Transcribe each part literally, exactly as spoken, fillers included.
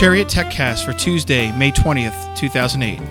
Chariot TechCast for Tuesday, May twentieth, two thousand eight.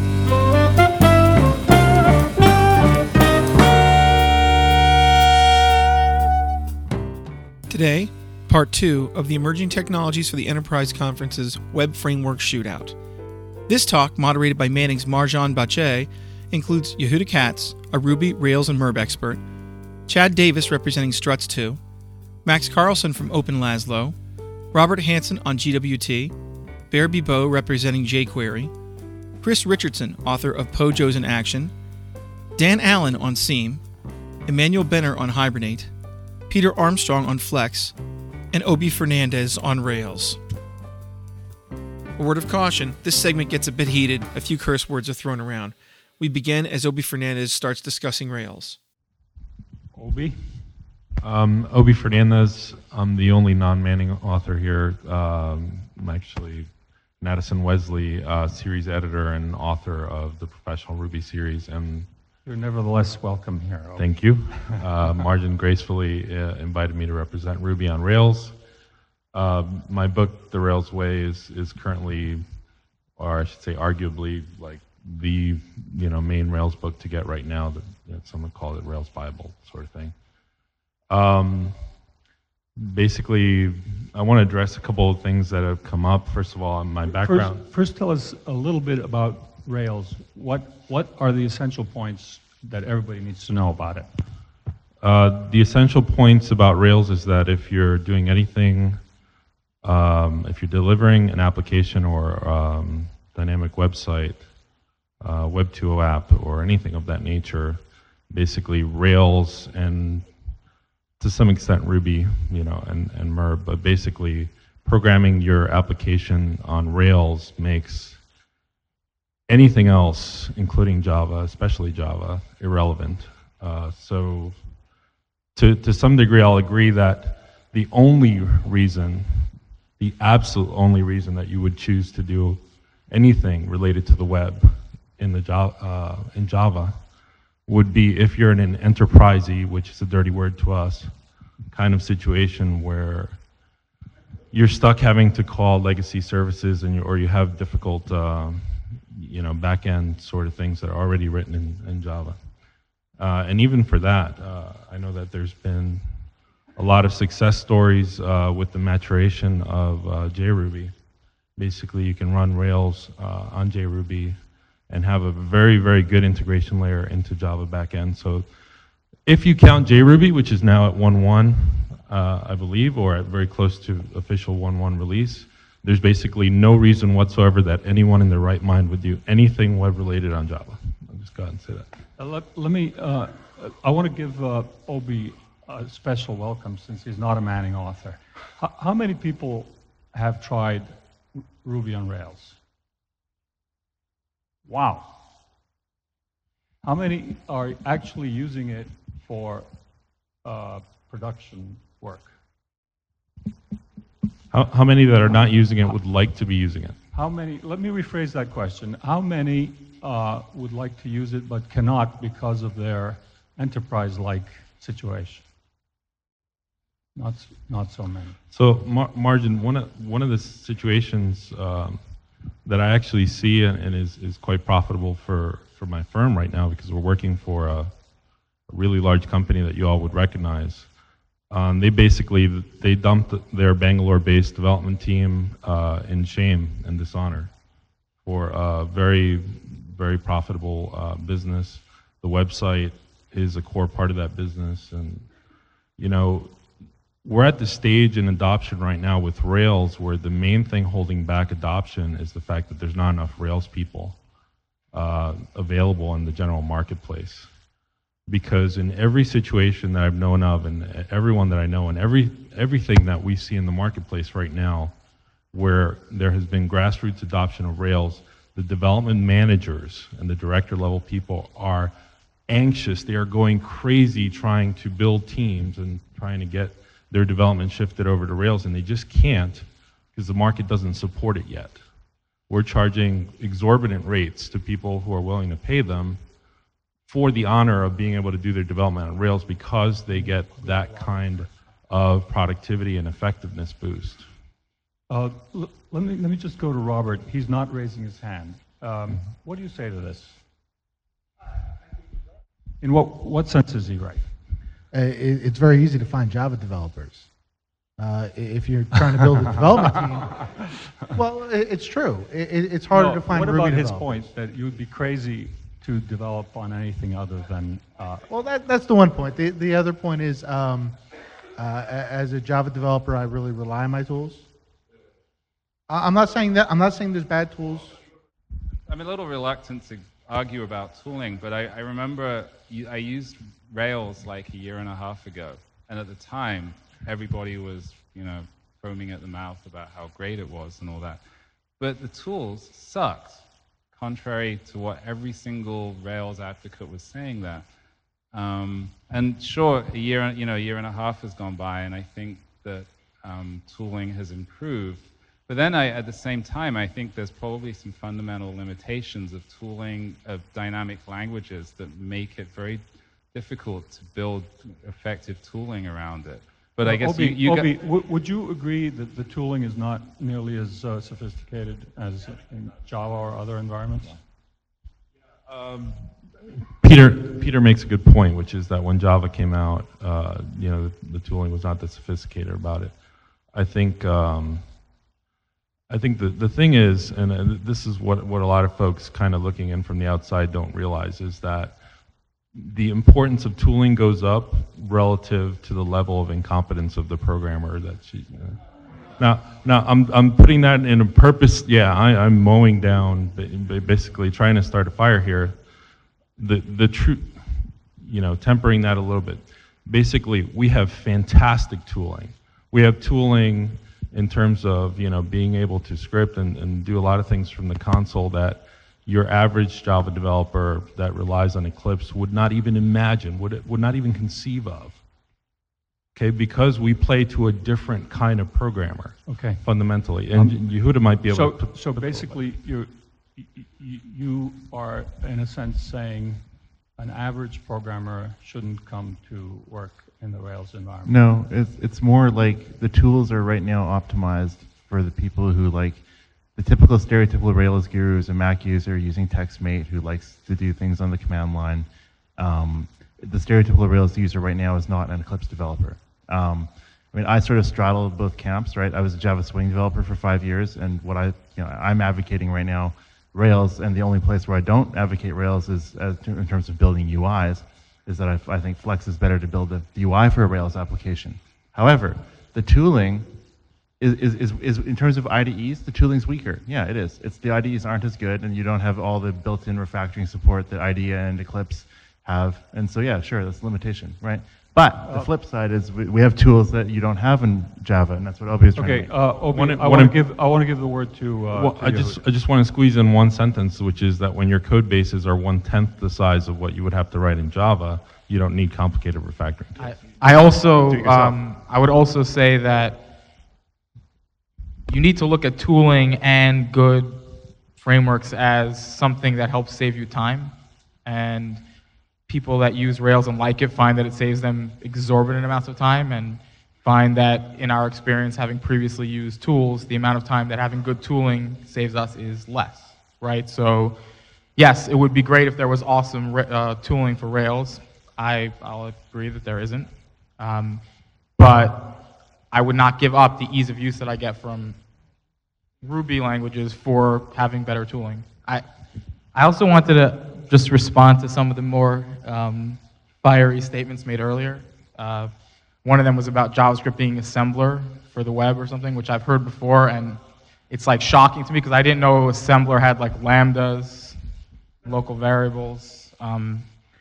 Today, part two of the Emerging Technologies for the Enterprise Conference's Web Framework Shootout. This talk, moderated by Manning's Marjan Bache, includes Yehuda Katz, a Ruby, Rails, and MERB expert, Chad Davis representing Struts two, Max Carlson from Open Laszlo, Robert Hansen on G W T, Bear Bibeau representing jQuery, Chris Richardson, author of Pojos in Action, Dan Allen on Seam, Emmanuel Benner on Hibernate, Peter Armstrong on Flex, and Obi Fernandez on Rails. A word of caution, this segment gets a bit heated, a few curse words are thrown around. We begin as Obi Fernandez starts discussing Rails. Obi? Um, Obi Fernandez, I'm the only non-Manning author here. Um, I'm actually Madison Wesley, uh, series editor and author of the Professional Ruby series. And you're nevertheless welcome here. Obi. Thank you. Uh, Marjan gracefully uh, invited me to represent Ruby on Rails. Uh, my book, The Rails Way, is is currently, or I should say arguably, like the you know main Rails book to get right now. That you know, someone called it Rails Bible sort of thing. Um, basically, I want to address a couple of things that have come up. First of all, my background. First, first tell us a little bit about Rails. What what are the essential points that everybody needs to know about it? Uh, the essential points about Rails is that if you're doing anything, um, if you're delivering an application or um, dynamic website, uh, Web two point oh app, or anything of that nature, basically Rails and to some extent Ruby, you know, and, and MERB, but basically programming your application on Rails makes anything else, including Java, especially Java, irrelevant. Uh, so to, to some degree, I'll agree that the only reason, the absolute only reason that you would choose to do anything related to the web in, the Java, uh, in Java would be if you're in an enterprise-y, which is a dirty word to us, kind of situation where you're stuck having to call legacy services, and you, or you have difficult, uh, you know, back-end sort of things that are already written in, in Java. Uh, and even for that, uh, I know that there's been a lot of success stories uh, with the maturation of uh, JRuby. Basically, you can run Rails uh, on JRuby and have a very, very good integration layer into Java backend. So if you count JRuby, which is now at one point one, uh, I believe, or at very close to official one point one release, there's basically no reason whatsoever that anyone in their right mind would do anything web-related on Java. I'll just go ahead and say that. Uh, let, let me, uh, I want to give uh, Obi a special welcome since he's not a Manning author. H- how many people have tried Ruby on Rails? Wow. How many are actually using it for uh, production work? How, how many that are not using it would like to be using it? How many, let me rephrase that question. How many uh, would like to use it but cannot because of their enterprise-like situation? Not, not so many. So, Mar- Marjan, one of, one of the situations um, that I actually see and, and is, is quite profitable for, for my firm right now, because we're working for a, a really large company that you all would recognize. Um, they basically, they dumped their Bangalore-based development team uh, in shame and dishonor for a very, very profitable uh, business. The website is a core part of that business, and you know, we're at the stage in adoption right now with Rails where the main thing holding back adoption is the fact that there's not enough Rails people uh, available in the general marketplace. Because in every situation that I've known of, and everyone that I know, and every everything that we see in the marketplace right now, where there has been grassroots adoption of Rails, the development managers and the director level people are anxious. They are going crazy trying to build teams and trying to get their development shifted over to Rails, and they just can't because the market doesn't support it yet. We're charging exorbitant rates to people who are willing to pay them for the honor of being able to do their development on Rails because they get that kind of productivity and effectiveness boost. Uh, l- let me let me just go to Robert. He's not raising his hand. Um, what do you say to this? In what what sense is he right? Uh, it, it's very easy to find Java developers. Uh, i- if you're trying to build a development team, well, it, it's true. It, it, it's harder No, to find what Ruby about his developers. point that you would be crazy to develop on anything other than? Uh, Well, that, that's the one point. The, the other point is, um, uh, a- as a Java developer, I really rely on my tools. I- I'm not saying that. I'm not saying there's bad tools. I'm a little reluctant to argue about tooling, but I, I remember you, I used Rails like a year and a half ago, and at the time, everybody was, you know, foaming at the mouth about how great it was and all that. But the tools sucked, contrary to what every single Rails advocate was saying there. Um, and sure, a year, you know, a year and a half has gone by, and I think that um, tooling has improved. But then I, at the same time, I think there's probably some fundamental limitations of tooling, of dynamic languages that make it very difficult to build effective tooling around it. But I guess Obi, you, you Obi, got, w- would you agree that the tooling is not nearly as uh, sophisticated as in Java or other environments? Um, Peter Peter makes a good point, which is that when Java came out, uh, you know, the, the tooling was not that sophisticated about it. I think um, I think the the thing is, and uh, this is what what a lot of folks kind of looking in from the outside don't realize, is that the importance of tooling goes up relative to the level of incompetence of the programmer that she. Uh, Now, now I'm I'm putting that in a purpose. Yeah, I, I'm mowing down, ba- basically trying to start a fire here. The the truth, you know, tempering that a little bit. Basically, we have fantastic tooling. We have tooling in terms of, you know, being able to script and, and do a lot of things from the console that your average Java developer that relies on Eclipse would not even imagine, would would not even conceive of. Okay, because we play to a different kind of programmer. Okay. Fundamentally, and Um, Yehuda might be able So, to. Put, so put basically, you you are in a sense saying an average programmer shouldn't come to work in the Rails environment. No, it's it's more like the tools are right now optimized for the people who like the typical stereotypical Rails guru is a Mac user using TextMate who likes to do things on the command line. Um, the stereotypical Rails user right now is not an Eclipse developer. Um, I mean, I sort of straddle both camps, right? I was a Java Swing developer for five years, and what I, you know, I'm advocating right now, Rails, and the only place where I don't advocate Rails is as to, in terms of building U Is, is that I, I think Flex is better to build the U I for a Rails application. However, the tooling is, is, is, is in terms of I D Es, the tooling's weaker. Yeah, it is. It's the I D Es aren't as good, and you don't have all the built-in refactoring support that IDEA and Eclipse have, and so yeah, sure, that's a limitation, right? But the flip side is we, we have tools that you don't have in Java, and that's what Obi is trying Okay, to make. uh, Obi, One- I one want im- to give I want to give the word to. Uh, well, to I just Yehuda. I just want to squeeze in one sentence, which is that when your code bases are one tenth the size of what you would have to write in Java, you don't need complicated refactoring. I, I also, Do it yourself. um, I would also say that you need to look at tooling and good frameworks as something that helps save you time. And people that use Rails and like it find that it saves them exorbitant amounts of time, and find that in our experience having previously used tools, the amount of time that having good tooling saves us is less, right? So yes, it would be great if there was awesome ra- uh, tooling for Rails. I, I'll agree that there isn't. Um, but I would not give up the ease of use that I get from Ruby languages for having better tooling. I, I also wanted to just respond to some of the more um, fiery statements made earlier. Uh, one of them was about JavaScript being assembler for the web or something, which I've heard before, and it's like shocking to me because I didn't know assembler had like lambdas, local variables. Um,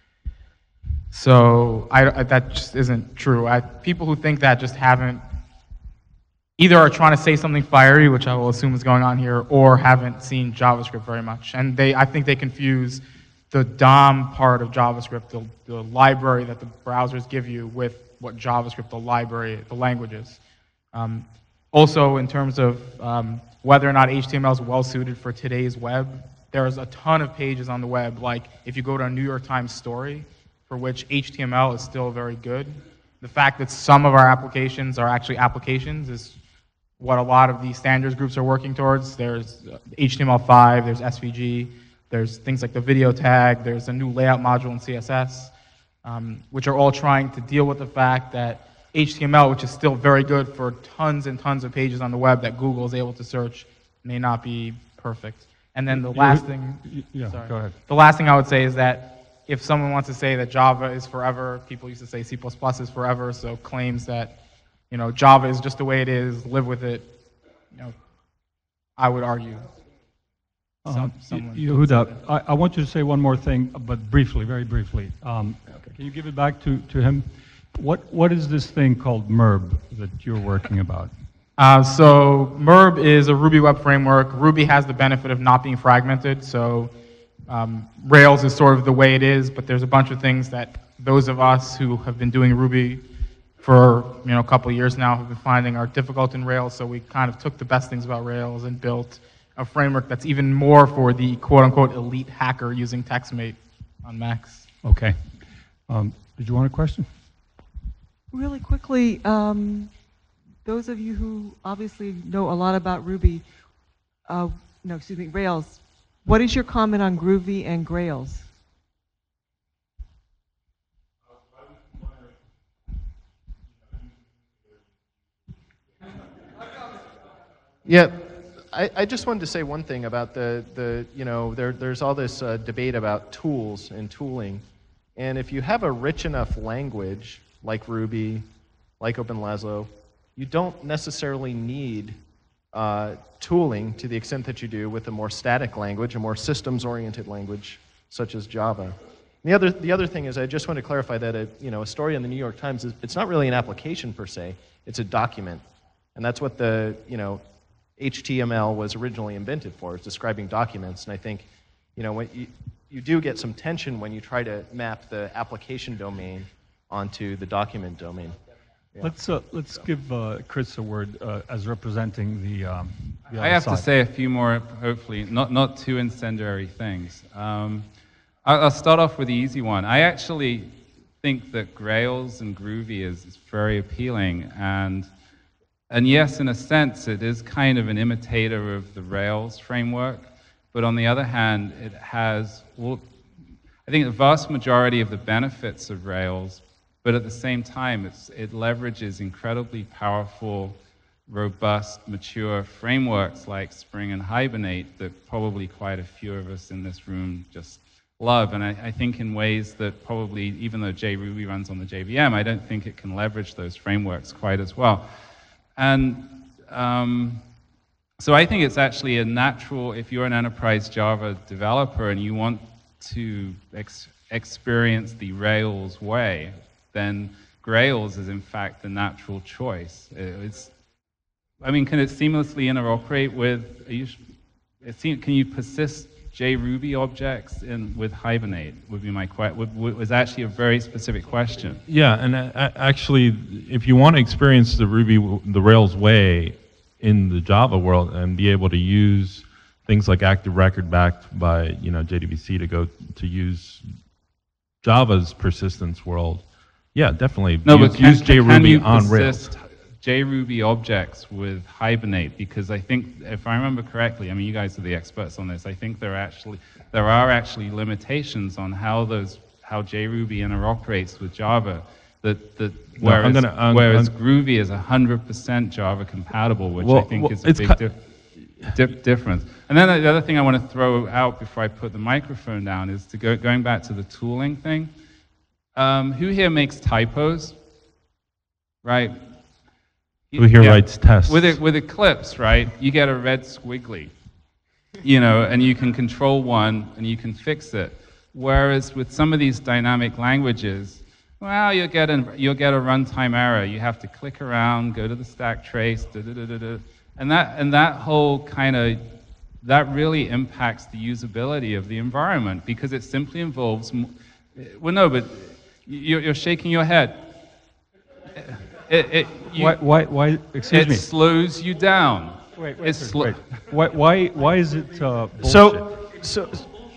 so I, I, that just isn't true. I, people who think that just haven't, either are trying to say something fiery, which I will assume is going on here, or haven't seen JavaScript very much. And they, I think they confuse the D O M part of JavaScript, the, the library that the browsers give you, with what JavaScript, the library, the language is. Um, also, in terms of um, whether or not H T M L is well suited for today's web, there's a ton of pages on the web. Like if you go to a New York Times story, for which H T M L is still very good. The fact that some of our applications are actually applications is what a lot of these standards groups are working towards. There's H T M L five, there's S V G, there's things like the video tag, there's a new layout module in C S S, um, which are all trying to deal with the fact that H T M L, which is still very good for tons and tons of pages on the web that Google is able to search, may not be perfect. And then the last thing, Yeah, sorry. go ahead. The last thing I would say is that if someone wants to say that Java is forever, people used to say C plus plus is forever, so claims that, you know, Java is just the way it is, live with it, you know, I would argue. Uh, Some, someone Yehuda, I, I want you to say one more thing, but briefly, very briefly. Um, Can you give it back to, to him? What What is this thing called MERB that you're working about? Uh, so MERB is a Ruby web framework. Ruby has the benefit of not being fragmented, so um, Rails is sort of the way it is, but there's a bunch of things that those of us who have been doing Ruby for you know a couple of years now have been finding are difficult in Rails, so we kind of took the best things about Rails and built a framework that's even more for the quote-unquote elite hacker using TextMate on Macs. Okay. Um, did you want a question? Really quickly, um, those of you who obviously know a lot about Ruby, uh, no, excuse me, Rails, what is your comment on Groovy and Grails? Yeah, I, I just wanted to say one thing about the, the you know, there, there's all this uh, debate about tools and tooling. And if you have a rich enough language, like Ruby, like OpenLazo, you don't necessarily need uh, tooling to the extent that you do with a more static language, a more systems-oriented language, such as Java. The other, the other thing is, I just want to clarify that a, you know, a story in the New York Times, is, it's not really an application per se, it's a document. And that's what the, you know, H T M L was originally invented for, is describing documents. And I think, you know, when you, you do get some tension when you try to map the application domain onto the document domain. Yeah. Let's uh, let's so. give uh, Chris a word uh, as representing the. Um, the I have side. to say a few more, hopefully, not not too incendiary things. Um, I'll, I'll start off with the easy one. I actually think that Grails and Groovy is, is very appealing, and and yes, in a sense, it is kind of an imitator of the Rails framework. But on the other hand, it has, well, I think the vast majority of the benefits of Rails, but at the same time, it's, it leverages incredibly powerful, robust, mature frameworks like Spring and Hibernate that probably quite a few of us in this room just love. And I, I think in ways that probably, even though JRuby runs on the J V M, I don't think it can leverage those frameworks quite as well. And um, so I think it's actually a natural, if you're an enterprise Java developer and you want to ex experience the Rails way, then Grails is in fact the natural choice. It's, I mean, can it seamlessly interoperate with, are you, it seem, can you persist JRuby objects in, with Hibernate, would be my question, was actually a very specific question. Yeah, and uh, actually, if you want to experience the Ruby, the Rails way in the Java world and be able to use things like Active Record backed by, you know, J D B C to go to use Java's persistence world, yeah, definitely no, use, but can, use JRuby on Rails. JRuby objects with Hibernate, because I think, if I remember correctly, I mean, you guys are the experts on this, I think there are actually, there are actually limitations on how those, how JRuby interoperates with Java, that, that No, whereas, I'm gonna, I'm, whereas I'm, Groovy is one hundred percent Java compatible, which well, I think well, is a big dif dif difference. And then the other thing I want to throw out before I put the microphone down is to go, going back to the tooling thing. Um, who here makes typos? Right? Who here yeah. writes tests? With it, with Eclipse, right? You get a red squiggly, you know, and you can control one and you can fix it. Whereas with some of these dynamic languages, well, you'll get a you'll get a runtime error. You have to click around, go to the stack trace, da da da da da, and that and that whole kind of that really impacts the usability of the environment because it simply involves. Well, no, but you're, you're shaking your head. It, it, you, why, why, why, excuse it me. It slows you down. Wait, wait, it's wait. wait. Why, why, why is it uh, bullshit? So, so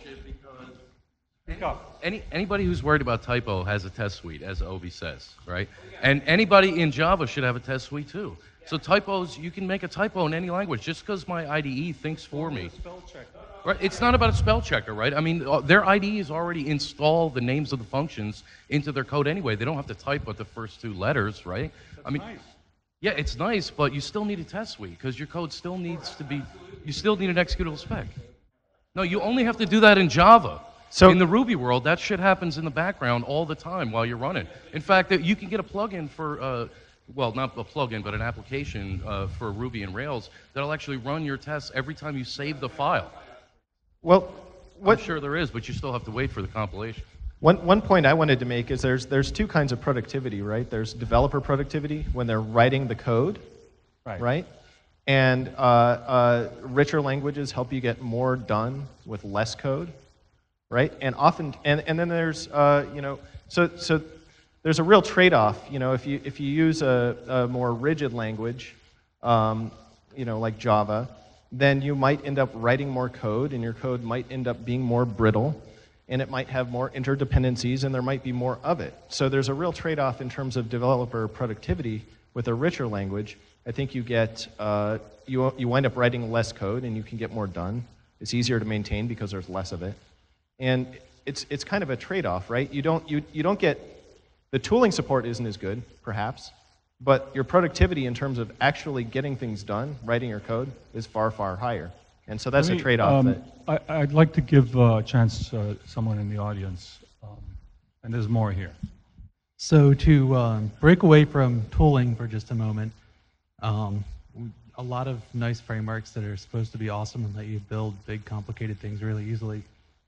Any, anybody who's worried about typo has a test suite, as Obi says, right? And anybody in Java should have a test suite too. So typos, you can make a typo in any language just because my I D E thinks for me. Right? It's not about a spell checker, right? I mean, uh, their I D Es already install the names of the functions into their code anyway. They don't have to type but the first two letters, right? That's I mean, nice. yeah, it's nice, but you still need a test suite because your code still needs to be, you still need an executable spec. No, you only have to do that in Java. So- in the Ruby world, that shit happens in the background all the time while you're running. In fact, you can get a plugin for, uh, well, not a plugin, but an application uh, for Ruby and Rails that'll actually run your tests every time you save the file. Well, what, I'm sure there is, but you still have to wait for the compilation. One, one point I wanted to make is there's, there's two kinds of productivity, right? There's developer productivity when they're writing the code, Right. right? And uh, uh, richer languages help you get more done with less code, right? And often, and, and then there's, uh, you know, so, so there's a real trade-off. You know, if you, if you use a, a more rigid language, um, you know, like Java, then you might end up writing more code, and your code might end up being more brittle, and it might have more interdependencies, and there might be more of it. So there's a real trade-off in terms of developer productivity with a richer language. I think you get, uh, you, you wind up writing less code, and you can get more done. It's easier to maintain because there's less of it. And it's, it's kind of a trade-off, right? You don't, you, you don't get, the tooling support isn't as good, perhaps, but your productivity in terms of actually getting things done, writing your code, is far, far higher. And so that's Let a me, trade-off. um, that, I, I'd like to give uh, a chance to uh, someone in the audience, um, and there's more here. So to um, break away from tooling for just a moment, um, a lot of nice frameworks that are supposed to be awesome and let you build big, complicated things really easily.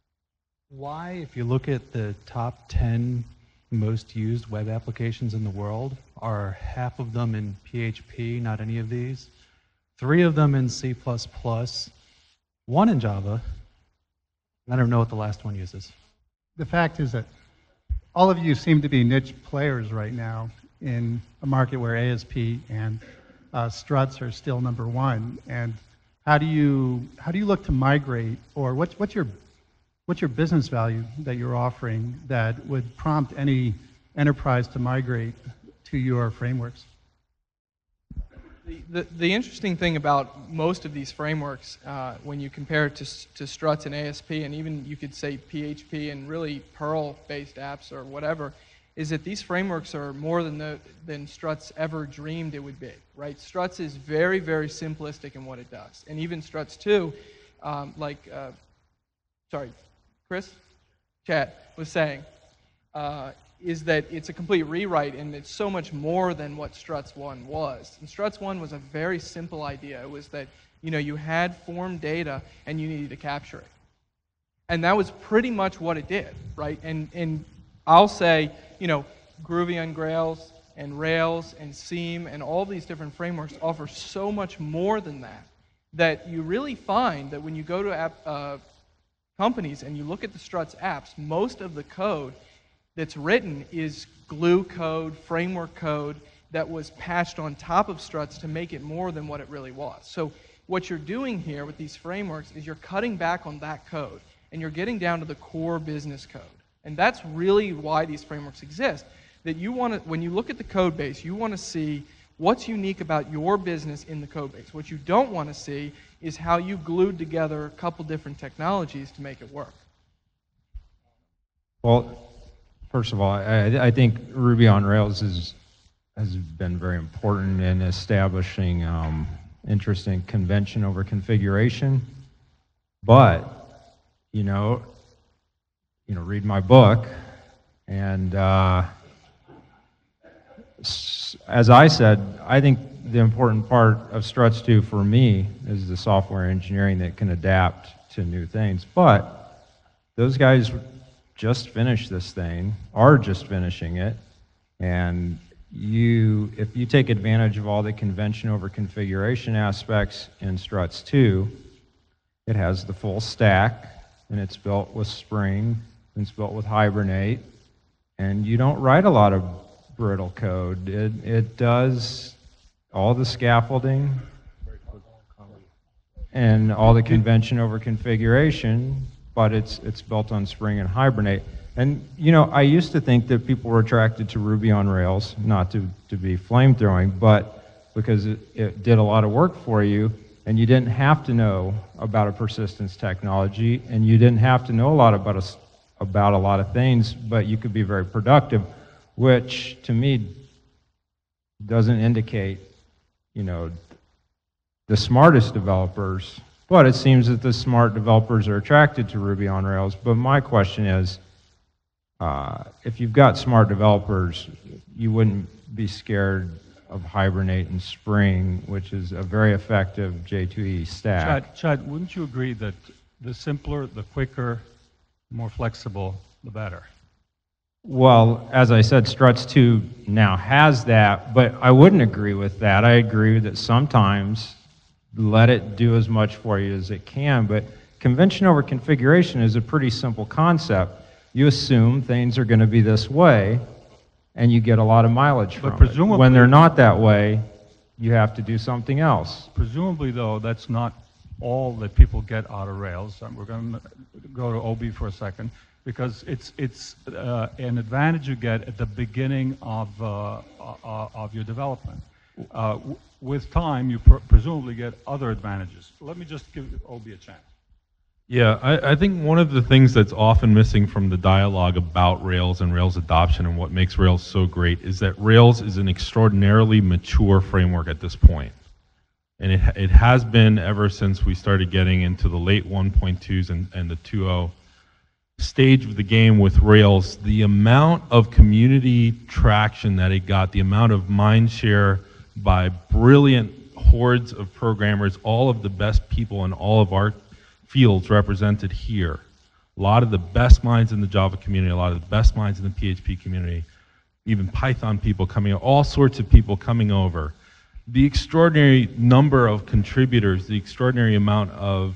Why, if you look at the top ten most used web applications in the world, are half of them in P H P, not any of these, three of them in C plus plus, one in Java, and I don't know what the last one uses. The fact is that all of you seem to be niche players right now in a market where A S P and uh, struts are still number one. And how do you how do you look to migrate, or what's what's your what's your business value that you're offering that would prompt any enterprise to migrate to your frameworks? The, the, the interesting thing about most of these frameworks, uh, when you compare it to, to struts and A S P, and even you could say P H P and really Perl-based apps or whatever, is that these frameworks are more than, the, than struts ever dreamed it would be, right? Struts is very, very simplistic in what it does. And even struts two, um, like, uh, sorry, Chris? Chad was saying, uh, is that it's a complete rewrite, and it's so much more than what Struts one was. And Struts one was a very simple idea. It was that, you know, you had form data and you needed to capture it. And that was pretty much what it did, right? And, and I'll say, you know, Groovy on Grails and Rails and Seam and all these different frameworks offer so much more than that, that you really find that when you go to app, uh, companies and you look at the Struts apps, most of the code that's written is glue code, framework code that was patched on top of Struts to make it more than what it really was. So what you're doing here with these frameworks is you're cutting back on that code, and you're getting down to the core business code. And that's really why these frameworks exist. That you want to, when you look at the code base, you want to see what's unique about your business in the code base. What you don't want to see is how you glued together a couple different technologies to make it work. Well, first of all, I, I think Ruby on Rails is, has been very important in establishing um, interesting convention over configuration. But, you know, you know, read my book, and uh, as I said, I think the important part of Struts two for me is the software engineering that can adapt to new things. But those guys just finished this thing, are just finishing it, and you, if you take advantage of all the convention over configuration aspects in Struts two, it has the full stack, and it's built with Spring, and it's built with Hibernate, and you don't write a lot of brittle code. It, it does all the scaffolding and all the convention over configuration, but it's it's built on Spring and Hibernate. And you know, I used to think that people were attracted to Ruby on Rails, not to, to be flame throwing, but because it, it did a lot of work for you, and you didn't have to know about a persistence technology, and you didn't have to know a lot about a, about a lot of things, but you could be very productive, which to me doesn't indicate, you know, the smartest developers, but it seems that the smart developers are attracted to Ruby on Rails. But my question is, uh, if you've got smart developers, you wouldn't be scared of Hibernate and Spring, which is a very effective J two E stack. Chad, Chad, wouldn't you agree that the simpler, the quicker, more flexible, the better? Well, as I said, Struts two now has that, but I wouldn't agree with that. I agree that sometimes let it do as much for you as it can, but convention over configuration is a pretty simple concept. You assume things are going to be this way, and you get a lot of mileage But from presumably- it. When they're not that way, you have to do something else. Presumably, though, that's not all that people get out of Rails. Um, We're going to go to O B for a second, because it's it's uh, an advantage you get at the beginning of uh, uh, of your development. Uh, w- with time, you pr- presumably get other advantages. Let me just give O B a chance. Yeah, I, I think one of the things that's often missing from the dialogue about Rails and Rails adoption and what makes Rails so great is that Rails is an extraordinarily mature framework at this point. And it, it has been ever since we started getting into the late one point twos and, and the two point oh stage of the game with Rails. The amount of community traction that it got, the amount of mind share by brilliant hordes of programmers, all of the best people in all of our fields represented here. A lot of the best minds in the Java community, a lot of the best minds in the P H P community, even Python people coming, all sorts of people coming over. The extraordinary number of contributors, the extraordinary amount of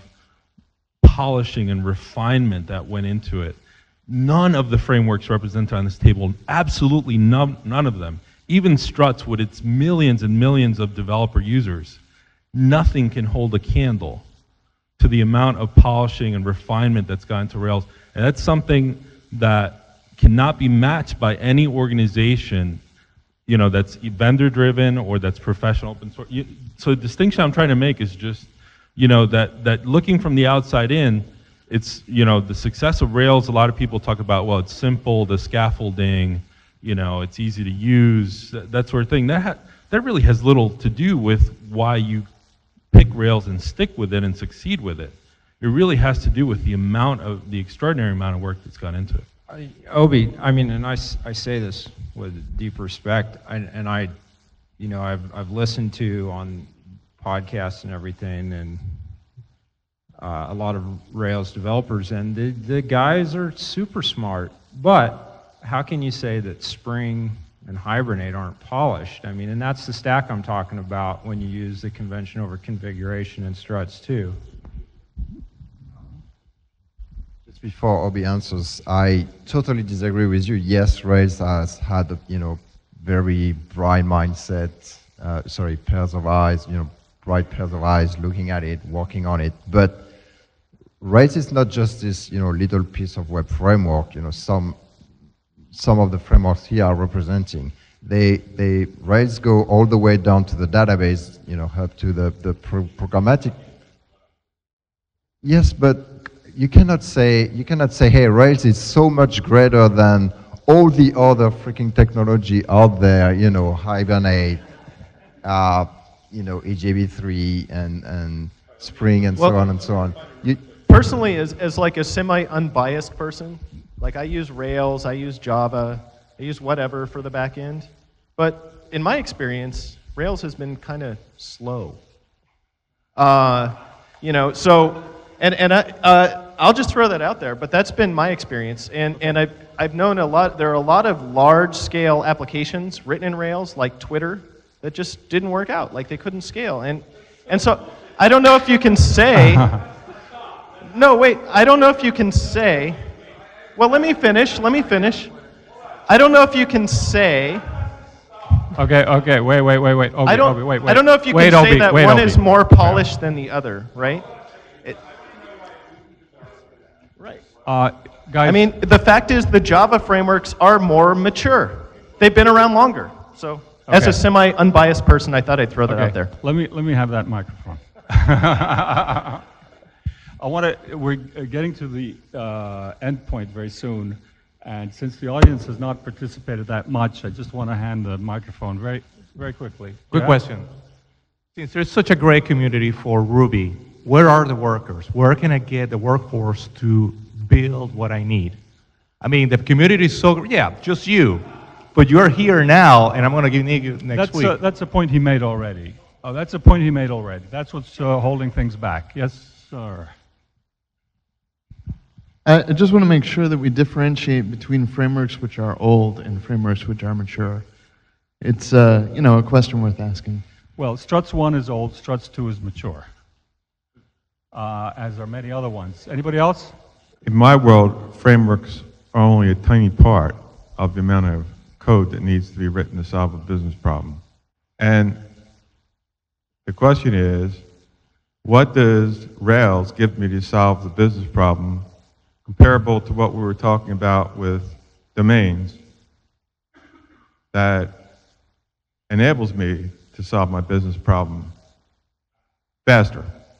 polishing and refinement that went into it. None of the frameworks represented on this table, absolutely none, none of them, even Struts with its millions and millions of developer users, nothing can hold a candle to the amount of polishing and refinement that's gone into Rails. And that's something that cannot be matched by any organization, you know, that's vendor driven or that's professional open source. You, so the distinction I'm trying to make is just, you know, that, that looking from the outside in, it's, you know, the success of Rails, a lot of people talk about, well, it's simple, the scaffolding, you know, it's easy to use, that, that sort of thing. That, ha that really has little to do with why you pick Rails and stick with it and succeed with it. It really has to do with the amount of, the extraordinary amount of work that's gone into it. I, Obi, I mean, and I, s- I say this with deep respect, I, and I, you know, I've, I've listened to on podcasts and everything, and uh, a lot of Rails developers, and the, the guys are super smart, but how can you say that Spring and Hibernate aren't polished? I mean, and that's the stack I'm talking about when you use the convention over configuration in Struts too. Just before Obi answers, I totally disagree with you. Yes, Rails has had a, you know, very bright mindset, uh, sorry, pairs of eyes, you know, bright pairs of eyes looking at it, working on it. But Rails is not just this, you know, little piece of web framework. You know, some some of the frameworks here are representing. They, they, Rails go all the way down to the database, you know, up to the, the pro programmatic. Yes, but you cannot say, you cannot say, hey, Rails is so much greater than all the other freaking technology out there, you know, Hibernate, uh, you know, E J B three and, and Spring and Well, so on and so on. You, Personally, as, as like a semi-unbiased person, like I use Rails, I use Java, I use whatever for the back end. But in my experience, Rails has been kind of slow. Uh, you know, so, and, and I, uh, I'll just throw that out there, but that's been my experience. And, and I've, I've known a lot, there are a lot of large-scale applications written in Rails, like Twitter, that just didn't work out, like they couldn't scale. And, and so I don't know if you can say, no, wait, I don't know if you can say, well, let me finish, let me finish. I don't know if you can say, Okay, okay, wait, wait, wait, wait. Obi, I don't, Obi, wait, wait. I don't know if you wait, can say Obi, that wait, one Obi. is more polished than the other, right? It, right. Uh, guys, I mean, the fact is the Java frameworks are more mature. They've been around longer. So As Okay. a semi-unbiased person, I thought I'd throw that Okay. out there. Let me, let me have that microphone. I want to, we're getting to the uh, end point very soon, and since the audience has not participated that much, I just want to hand the microphone very, very quickly. Quick Yeah? question. Since there's such a great community for Ruby, where are the workers? Where can I get the workforce to build what I need? I mean, the community is so, yeah, just you. But you're here now, and I'm going to give you next That's week. a, that's a point he made already. Oh, that's a point he made already. That's what's uh, holding things back. Yes, sir. I I just want to make sure that we differentiate between frameworks which are old and frameworks which are mature. It's uh, you know, a question worth asking. Well, Struts one is old, Struts two is mature, uh, as are many other ones. Anybody else? In my world, frameworks are only a tiny part of the amount of code that needs to be written to solve a business problem. And the question is, what does Rails give me to solve the business problem comparable to what we were talking about with domains that enables me to solve my business problem faster?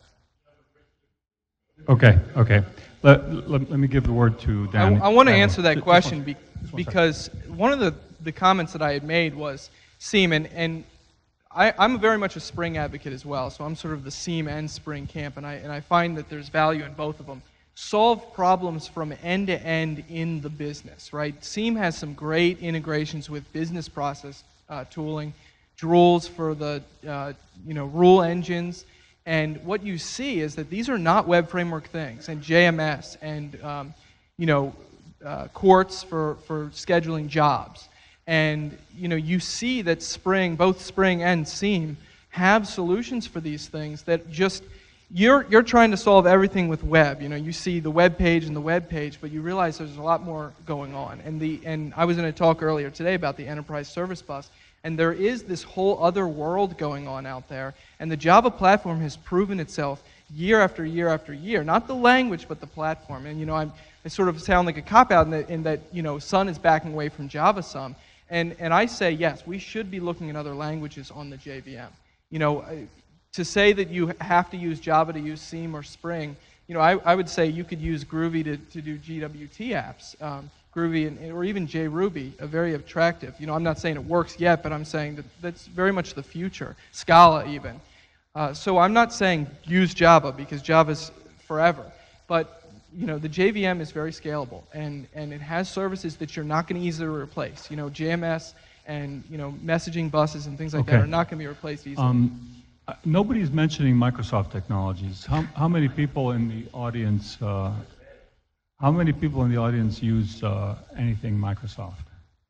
Okay, okay. Let, let, let me give the word to I, Dan. I want to Dan. answer that Just question one- be, just one because one of the, the comments that I had made was Seam, and, and I, I'm very much a Spring advocate as well, so I'm sort of the Seam and Spring camp, and I, and I find that there's value in both of them. Solve problems from end to end in the business, right? Seam has some great integrations with business process uh, tooling, Drools for the uh, you know rule engines, and what you see is that these are not web framework things, and J M S and um, you know uh, Quartz for for scheduling jobs, and you know you see that Spring, both Spring and Seam, have solutions for these things that just you're you're trying to solve everything with web. You know, you see the web page and the web page, but you realize there's a lot more going on. And the and I was in a talk earlier today about the enterprise service bus, and there is this whole other world going on out there. And the Java platform has proven itself year after year after year. Not the language, but the platform. And you know, I'm, I sort of sound like a cop out in that in that you know Sun is backing away from Java some. And and I say yes, we should be looking at other languages on the J V M. You know. I, To say that you have to use Java to use Seam or Spring, you know, I, I would say you could use Groovy to, to do G W T apps, um, Groovy and, or even JRuby, a very attractive. You know, I'm not saying it works yet, but I'm saying that that's very much the future. Scala even. Uh, so I'm not saying use Java because Java's forever, but you know, the J V M is very scalable and, and it has services that you're not going to easily replace. You know, J M S and you know messaging buses and things like Okay. that are not going to be replaced easily. Um, Uh, nobody's mentioning Microsoft technologies. How, how many people in the audience? Uh, how many people in the audience use uh, anything Microsoft?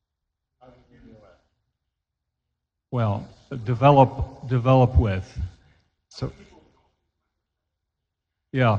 Well, develop develop with. So. Yeah.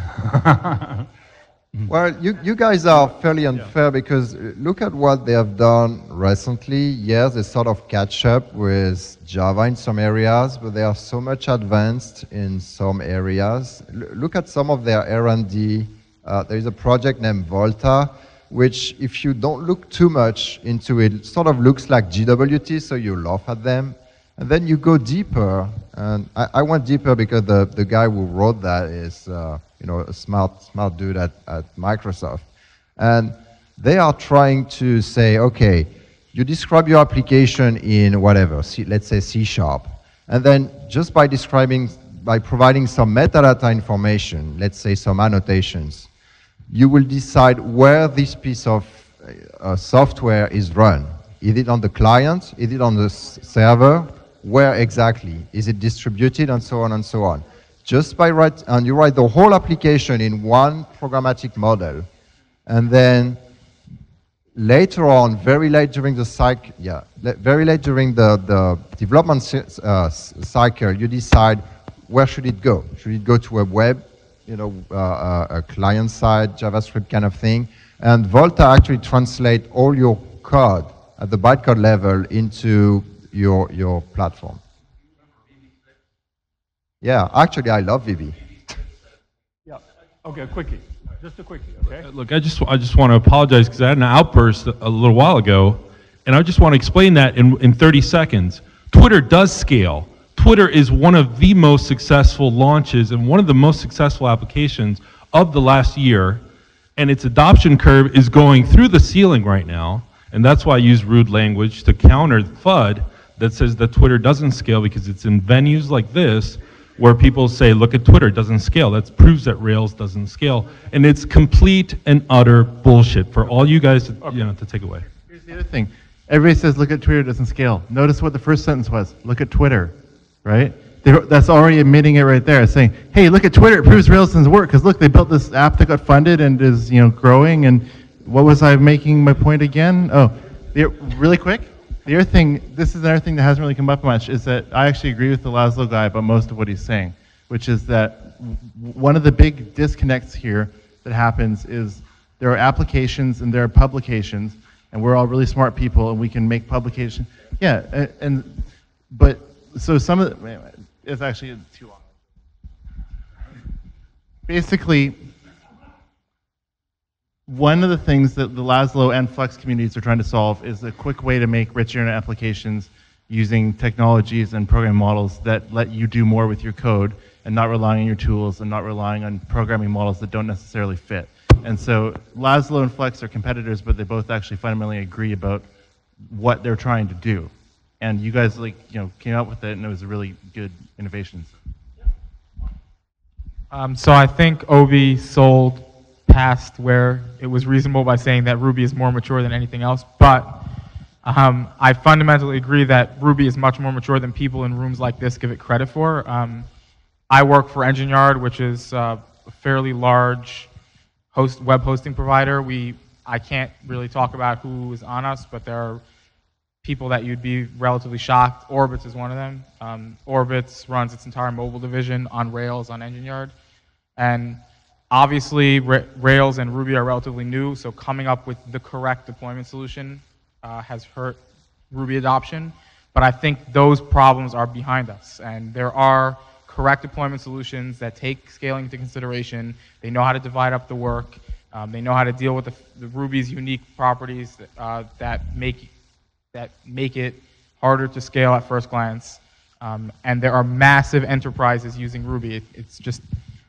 Well, you, you guys are fairly unfair because uh, look at what they have done recently. Yes, they sort of catch up with Java in some areas, but they are so much advanced in some areas. L- look at some of their R and D. Uh, there is a project named Volta, which if you don't look too much into it, it sort of looks like G W T, so you laugh at them. And then you go deeper, and I, I went deeper because the, the guy who wrote that is uh, you know, a smart, smart dude at, at Microsoft. And they are trying to say, okay, you describe your application in whatever, C, let's say C sharp. And then just by describing, by providing some metadata information, let's say some annotations, you will decide where this piece of uh, software is run. Is it on the client? Is it on the s- server? Where exactly? Is it distributed? And so on and so on. Just by write, and you write the whole application in one programmatic model, and then later on, very late during the cycle, yeah, le- very late during the, the development cy- uh, s- cycle, you decide where should it go? Should it go to a web, you know, uh, uh, a client-side JavaScript kind of thing? And Volta actually translate all your code at the bytecode level into your your platform. Yeah, actually, I love V B. Yeah. Okay, a quickie. Just a quickie, okay? Look, I just I just want to apologize because I had an outburst a little while ago And I just want to explain that in, in thirty seconds. Twitter does scale. Twitter is one of the most successful launches and one of the most successful applications of the last year, and its adoption curve is going through the ceiling right now, and that's why I use rude language to counter FUD that says that Twitter doesn't scale, because it's in venues like this where people say, look at Twitter, it doesn't scale. That proves that Rails doesn't scale, and it's complete and utter bullshit for all you guys to, you know, to take away. Here's the other thing. Everybody says, look at Twitter, doesn't scale. Notice what the first sentence was. Look at Twitter, right? They're, that's already admitting it right there. It's saying, hey, look at Twitter, it proves Rails doesn't work, because look, they built this app that got funded and is, you know, growing, and what was I making my point again? Oh, the, really quick, the other thing, this is another thing that hasn't really come up much, is that I actually agree with the Laszlo guy about most of what he's saying, which is that w- one of the big disconnects here that happens is there are applications and there are publications, and we're all really smart people, and we can make publication. Yeah, and, and but so some of the, anyway, it's actually too long. Basically, one of the things that the Laszlo and Flex communities are trying to solve is a quick way to make rich internet applications using technologies and programming models that let you do more with your code and not relying on your tools and not relying on programming models that don't necessarily fit. And so Laszlo and Flex are competitors, but they both actually fundamentally agree about what they're trying to do. And you guys, like, you know, came up with it, and it was a really good innovation. Um, so I think Obi sold past where it was reasonable by saying that Ruby is more mature than anything else, but um, I fundamentally agree that Ruby is much more mature than people in rooms like this give it credit for. Um, I work for Engine Yard, which is uh, a fairly large host web hosting provider. We I can't really talk about who is on us, but there are people that you'd be relatively shocked. Orbitz is one of them. Um, Orbitz runs its entire mobile division on Rails on Engine Yard. And obviously, Ra Rails and Ruby are relatively new, so coming up with the correct deployment solution uh, has hurt Ruby adoption. But I think those problems are behind us, and there are correct deployment solutions that take scaling into consideration. They know how to divide up the work. Um, they know how to deal with the, the Ruby's unique properties uh, that make that make it harder to scale at first glance. Um, and there are massive enterprises using Ruby. It, it's just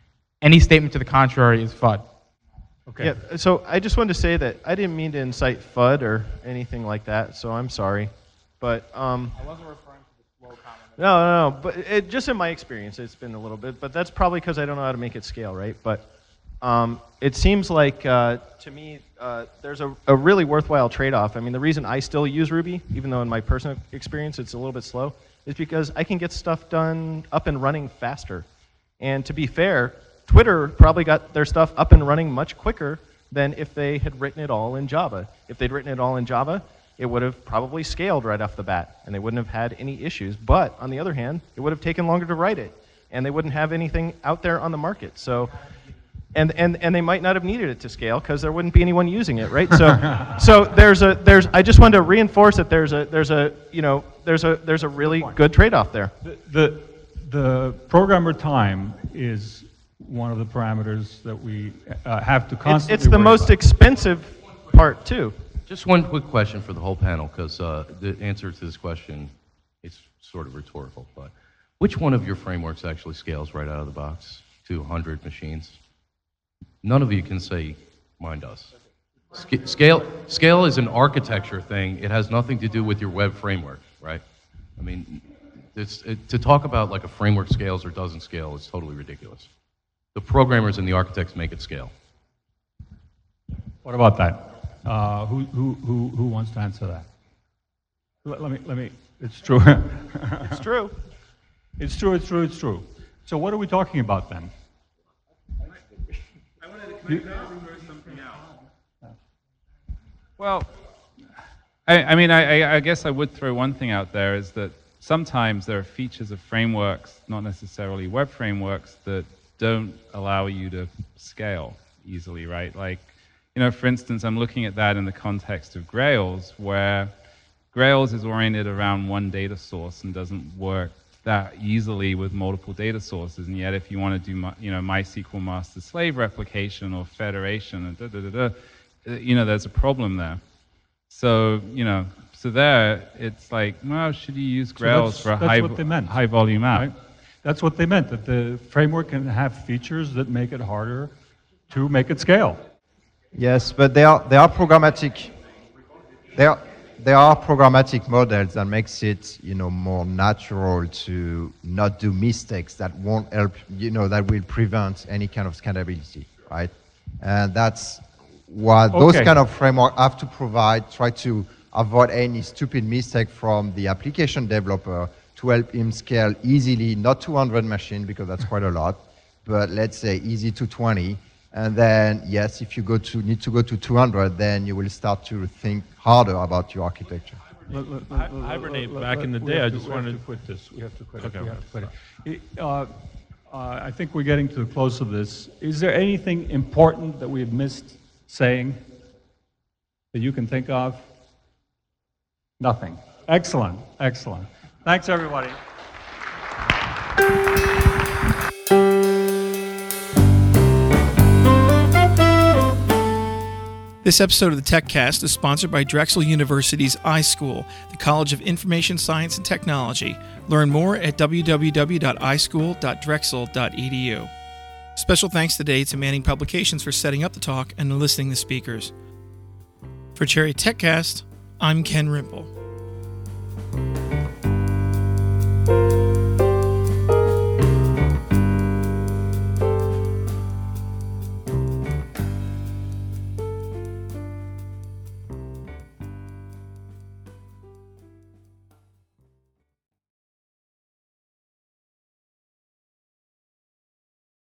any statement to the contrary is FUD. Okay. Yeah, so I just wanted to say that I didn't mean to incite FUD or anything like that, so I'm sorry. But um, I wasn't referring to the slow comment. No, no, no. But it, just in my experience, it's been a little bit. But that's probably because I don't know how to make it scale, right? But um, it seems like, uh, to me, uh, there's a, a really worthwhile trade-off. I mean, the reason I still use Ruby, even though in my personal experience it's a little bit slow, is because I can get stuff done up and running faster. And to be fair, Twitter probably got their stuff up and running much quicker than if they had written it all in Java. If they'd written it all in Java, it would have probably scaled right off the bat, and they wouldn't have had any issues. But on the other hand, it would have taken longer to write it, and they wouldn't have anything out there on the market. So, and and and they might not have needed it to scale because there wouldn't be anyone using it, right? So, so there's a there's. I just wanted to reinforce that there's a there's a you know there's a there's a really good trade-off there. The, the the programmer time is one of the parameters that we uh, have to constantly. It's, it's the worry most about. expensive part too. Just one quick question for the whole panel, because uh, the answer to this question is sort of rhetorical. But which one of your frameworks actually scales right out of the box to one hundred machines? None of you can say mine does. Sc scale, scale is an architecture thing. It has nothing to do with your web framework, right? I mean, it's, it, to talk about like a framework scales or doesn't scale is totally ridiculous. The programmers and the architects make it scale. What about that? Uh, who, who, who, who wants to answer that? Let, let me, let me, it's true. It's true. It's true, it's true, it's true. So what are we talking about then? I wanted to reverse something out. Well, I, I mean, I, I guess I would throw one thing out there is that sometimes there are features of frameworks, not necessarily web frameworks, that don't allow you to scale easily, right? Like, you know, for instance, I'm looking at that in the context of Grails, where Grails is oriented around one data source and doesn't work that easily with multiple data sources. And yet, if you want to do, you know, MySQL master slave replication or federation, and da, da, da, da, you know, there's a problem there. So, you know, so there, it's like, well, should you use So Rails that's- for a that's high, what they meant. high volume app? Right? That's what they meant, that the framework can have features that make it harder to make it scale. Yes, but they are they are programmatic. They are there are programmatic models that makes it, you know, more natural to not do mistakes that won't help, you know, that will prevent any kind of scalability, right? And that's what those Okay. kind of framework have to provide, try to avoid any stupid mistake from the application developer to help him scale easily, not two hundred machines, because that's quite a lot, but let's say easy to twenty. And then, yes, if you go to need to go to two hundred, then you will start to think harder about your architecture. Let- let- Hi- let- let- Hibernate let- back let- in the we day, have I to- just we have wanted- to quit this. We have to quit it. Okay, We okay. have to quit it. It, uh, uh, I think we're getting to the close of this. Is there anything important that we have missed saying that you can think of? Nothing. Excellent, excellent. Thanks, everybody. This episode of the TechCast is sponsored by Drexel University's iSchool, the College of Information Science and Technology. Learn more at w w w dot i school dot drexel dot e d u. Special thanks today to Manning Publications for setting up the talk and enlisting the speakers. For Cherry TechCast, I'm Ken Rimple.